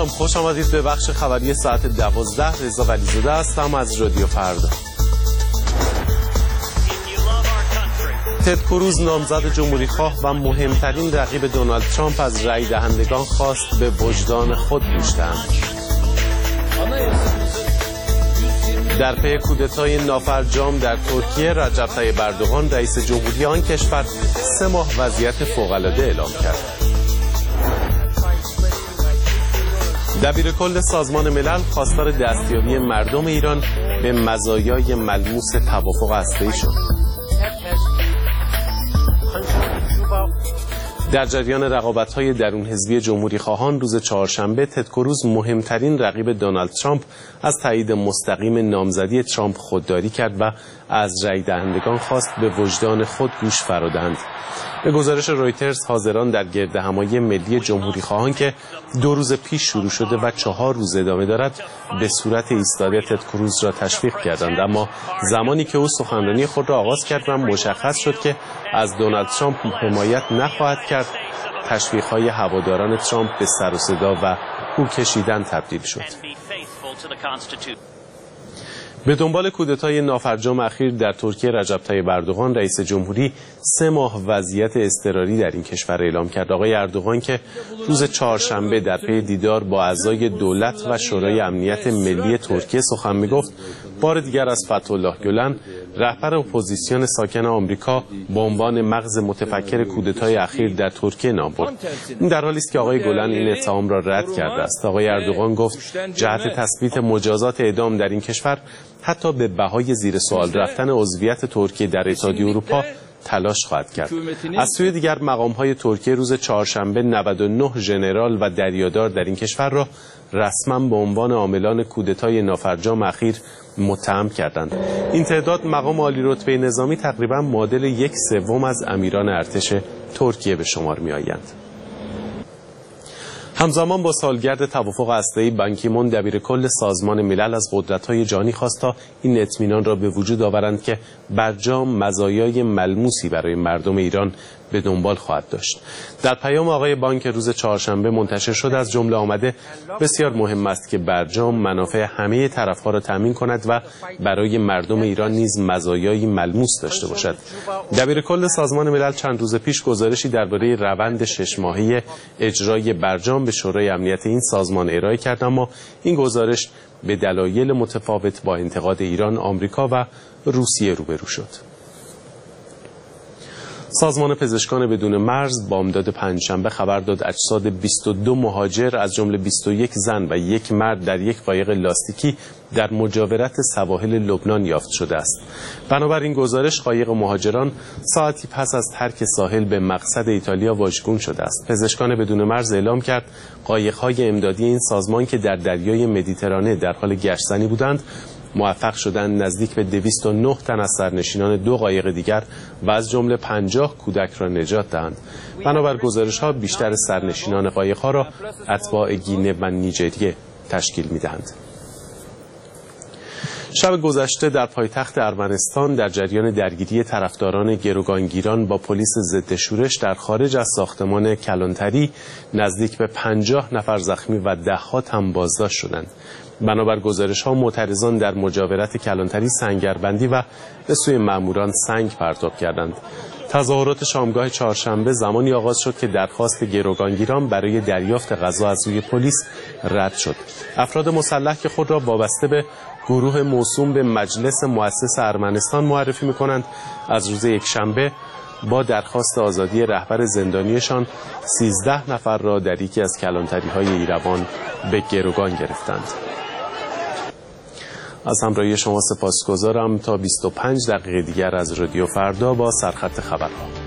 سلام، خوش آمدید به بخش خبری ساعت 12. رضا ولیزاده هستم از رادیو فردا. تد کروز نامزد جمهوری‌خواه و مهمترین رقیب دونالد ترامپ از رای دهندگان خواست به وجدان خود گوش دهند. در پی کودتای نافرجام در ترکیه، رجب طیب اردوغان رئیس جمهوری آن کشور 3 ماه وضعیت فوق‌العاده اعلام کرد. دبیرکل سازمان ملل خواستار دستیابی مردم ایران به مزایای ملموس توافق هسته‌ای شد. در جریان رقابت‌های درون حزبی جمهوری‌خواهان روز چهارشنبه، تد کروز مهمترین رقیب دونالد ترامپ از تایید مستقیم نامزدی ترامپ خودداری کرد و از رای دهندگان خواست به وجدان خود گوش فرادهند. به گزارش رویترز، حاضران در گردهمایی ملی جمهوری‌خواهان که 2 روز پیش شروع شده و 4 روز ادامه دارد، به صورت ایستاده تد کروز را تشویق کردند، اما زمانی که او سخنرانی خود را آغاز کرد و مشخص شد که از دونالد ترامپ حمایت نخواهد کرد، تشویق‌های هواداران ترامپ به سر و صدا و هو کشیدن تبدیل شد. به دنبال کودتای نافرجام اخیر در ترکیه، رجب طیب اردوغان رئیس جمهوری 3 ماه وضعیت اضطراری در این کشور اعلام کرد. آقای اردوغان که روز چهارشنبه در پی دیدار با اعضای دولت و شورای امنیت ملی ترکیه سخن می‌گفت، بار دیگر از فتح‌الله گلن، رهبر اپوزیسیون ساکن آمریکا، به عنوان مغز متفکر کودتای اخیر در ترکیه نام برد. این در حالی است که آقای گلن این اتهام را رد کرده است. آقای اردوغان گفت جهت تثبیت مجازات اعدام در این کشور حتی به بهای زیر سوال رفتن عضویت ترکیه در اتحادیه اروپا تلاش خواهد کرد. از سوی دیگر، مقام‌های ترکیه روز چهارشنبه 99 ژنرال و دریادار در این کشور را رسما به عنوان عاملان کودتای نافرجام اخیر متهم کردند. این تعداد مقام عالی رتبه نظامی تقریبا معادل 1/3 از امیران ارتش ترکیه به شمار می‌آیند. همزمان با سالگرد توافق هسته‌ای، بان کی مون دبیرکل سازمان ملل از قدرت‌های جهانی خواست تا این اطمینان را به وجود آورند که برجام مزایای ملموسی برای مردم ایران به دنبال خواهد داشت. در پیام آقای بان که روز چهارشنبه منتشر شد، از جمله آمده بسیار مهم است که برجام منافع همه طرف‌ها را تامین کند و برای مردم ایران نیز مزایای ملموس داشته باشد. دبیرکل سازمان ملل چند روز پیش گزارشی درباره روند 6 ماهه اجرای برجام به شورای امنیت این سازمان ارائه کرد، اما این گزارش به دلایل متفاوت با انتقاد ایران، آمریکا و روسیه روبرو شد. سازمان پزشکان بدون مرز بامداد پنجشنبه خبر داد اجساد 22 مهاجر از جمله 21 زن و 1 مرد در یک قایق لاستیکی در مجاورت سواحل لبنان یافت شده است. بنابراین گزارش، قایق مهاجران ساعتی پس از ترک ساحل به مقصد ایتالیا واژگون شده است. پزشکان بدون مرز اعلام کرد قایق‌های امدادی این سازمان که در دریای مدیترانه در حال گشت‌زنی بودند، موفق شدند نزدیک به 209 تن از سرنشینان 2 قایق دیگر و از جمله 50 کودک را نجات دهند. بنابر گزارش‌ها، بیشتر سرنشینان قایق‌ها را اتباع گینه و نیجریه تشکیل می‌دهند. شب گذشته در پایتخت ارمنستان در جریان درگیری طرفداران گروگانگیران با پلیس ضد شورش در خارج از ساختمان کلانتری، نزدیک به 50 نفر زخمی و ده‌ها تن بازداشت شدند. بنابر گزارش‌ها، معترضان در مجاورت کلانتری سنگربندی و به سوی ماموران سنگ پرتاب کردند. تظاهرات شامگاه چهارشنبه زمانی آغاز شد که درخواست گروگانگیران برای دریافت غذا از سوی پلیس رد شد. افراد مسلح که خود را وابسته به گروه موسوم به مجلس مؤسس ارمنستان معرفی می‌کنند، از روز یکشنبه با درخواست آزادی رهبر زندانیشان 13 نفر را در یکی از کلانتری‌های ایروان به گروگان گرفتند. از همراهی شما سپاسگزارم. تا 25 دقیقه دیگر از رادیو فردا با سرخط خبرها.